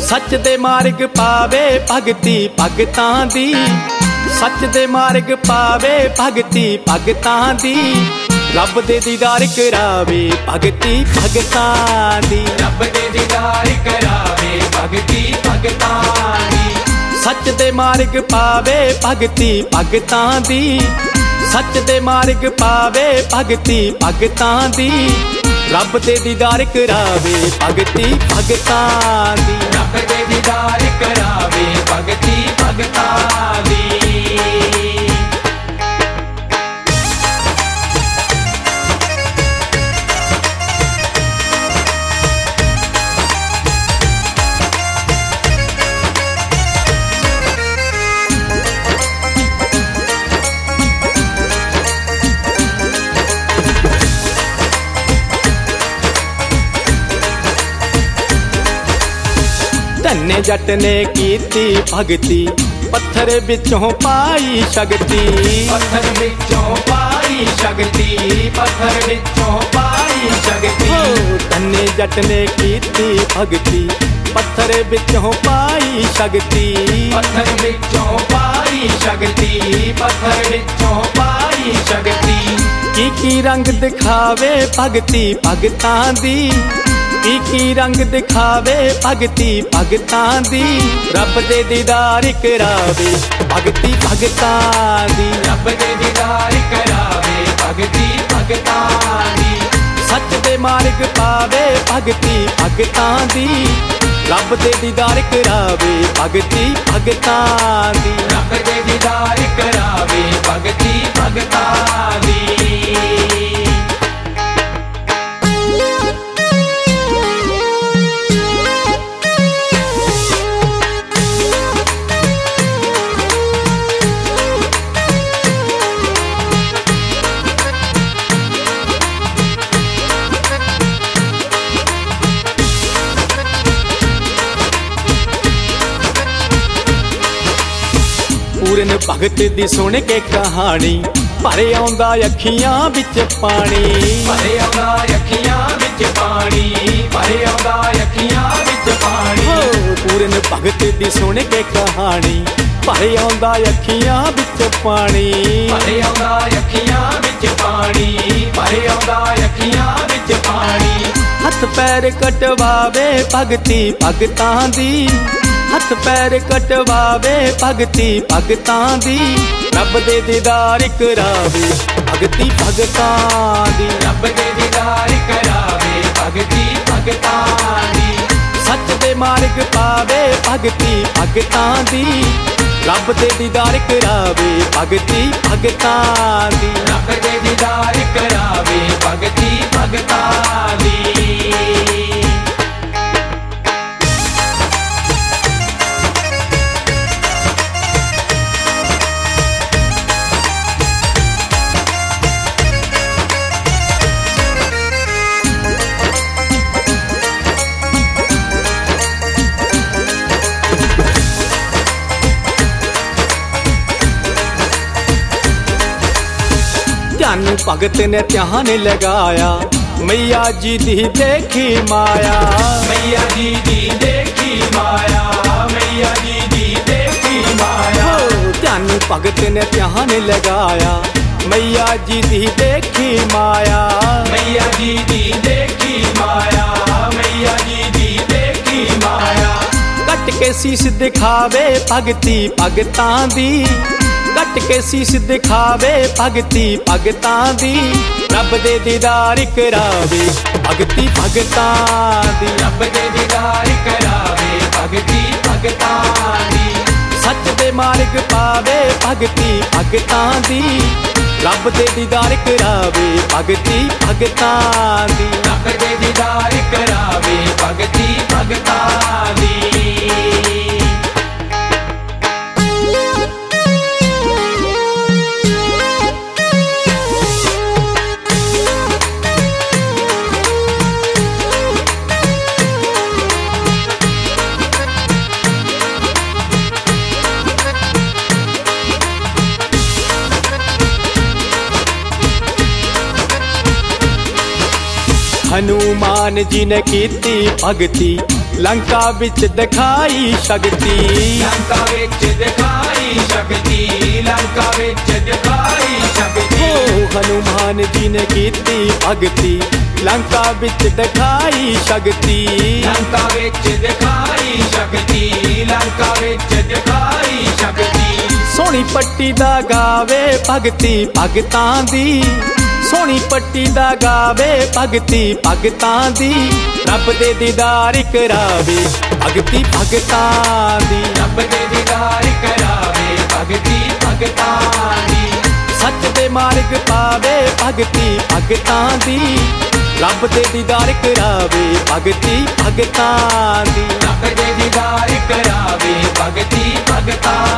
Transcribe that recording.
सच दे मार्ग पावे भगती भगतां दी, सच दे मार्ग पावे भगती भगतां दी, रब दे दीदार करावे भगती भगतां दी, रब दे दीदार करावे भगती भगतां दी। सच दे मार्ग पावे भगती भगतां दी, सच दे मार्ग पावे भगती भगतां दी, रब दे दीदार करावे भगती भगतां दी, रब दे दीदार करावे भगती भगतां दी। धन्ने जट ने कीती भगती, पत्थर विचों पाई शक्ति, पत्थर विचों पाई शक्ति, पत्थर विचों पाई शक्ति। धन्ने जट ने कीती भगती, पत्थर विचों पाई शक्ति, पत्थर विचों पाई शक्ति, पत्थर विचों पाई शक्ति। की रंग दिखावे भगती भगतां दी, की रंग दिखावे भगती भगतां दी, रब दे दीदार करावे भगती भगतां दी, रब दे दीदार करावे भगती भगतां दी। सच दे मार्ग पावे भगती भगतां दी, रब दे दीदार करावे भगती भगतां दी, रब दे दीदार करावे भगती भगतां दी। पूरन भगत दी सुन के कहानी, भरे आउंदा अखियां विच पानी, भरे आउंदा अखियां विच पानी, भरे आउंदा अखियां विच पानी। पूरन भगत दी सुन के कहानी, भरे आउंदा अखियां विच पानी, भरे आउंदा अखियां विच पानी, भरे आउंदा अखियां विच पानी। हथ पैर कटवावे भगती भगतां दी, हथ पैर कटवावे भगती भगतां दी, रब दे दीदार करावे भगती भगतां दी, रब दे दीदार करावे भगती भगतां दी। सच दे मार्ग पावे भगती भगतां दी, रब दे दीदार करावे भगती भगतां दी, रब दे दीदार करावे भगती भगतां दी। ध्यान भगत ने ध्यान लगाया, मैया जी दी देखी माया, मैया जी दी देखी माया, मैया जी दी देखी माया। ध्यान भगत ने ध्यान लगाया, मैया जी दी देखी माया, मैया जी दी देखी माया, मैया जी दी देखी माया। कट के शीश दिखावे भगती भगतां दी, कट के शीश दिखावे भगती भगतां दी, रब दे दीदार करावे भगती भगतां दी, रब दे दीदार करावे भगती भगतां दी। सच दे मार्ग पावे भगती भगतां दी, रब दे दीदार करावे भगती भगतां दी, रब दे दीदार करावे भगती भगतां दी। हनुमान जी ने कीती भगती, ਲੰਕਾ ਵਿੱਚ ਦਿਖਾਈ ਸ਼ਕਤੀ ਲੰਕਾ ਵਿੱਚ ਦਿਖਾਈ ਸ਼ਕਤੀ ਲੰਕਾ ਵਿੱਚ ਦਿਖਾਈ ਸ਼ਕਤੀ ਹਨੂਮਾਨ ਜੀ ਨੇ ਕੀਤੀ ਭਗਤੀ ਲੰਕਾ ਵਿੱਚ ਦਿਖਾਈ ਸ਼ਕਤੀ ਲੰਕਾ ਵਿੱਚ ਦਿਖਾਈ ਸ਼ਕਤੀ ਲੰਕਾ ਵਿੱਚ ਦਿਖਾਈ ਸ਼ਕਤੀ ਸੋਹਣੀ ਪੱਟੀ ਦਾ ਗਾਵੇ ਭਗਤੀ ਭਗਤਾਂ ਦੀ ਸੋਹਣੀ ਪੱਟੀ ਦਾ ਗਾਵੇ ਭਗਤੀ ਭਗਤਾਂ ਦੀ ਰੱਬ ਦੇ ਦੀਦਾਰ ਕਰਾਵੇ ਭਗਤੀ ਭਗਤਾਂ ਦੀ ਰੱਬ ਦੇ ਦੀਦਾਰ ਕਰਾਵੇ ਭਗਤੀ ਭਗਤਾਂ ਦੀ ਸੱਚ ਦੇ ਮਾਰਗ ਪਾਵੇ ਭਗਤੀ ਭਗਤਾਂ ਦੀ ਰੱਬ ਦੇ ਦੀਦਾਰ ਕਰਾਵੇ ਭਗਤੀ ਭਗਤਾਂ ਦੀ ਰੱਬ ਦੇ ਦੀਦਾਰ ਕਰਾਵੇ ਭਗਤੀ ਭਗਤਾਂ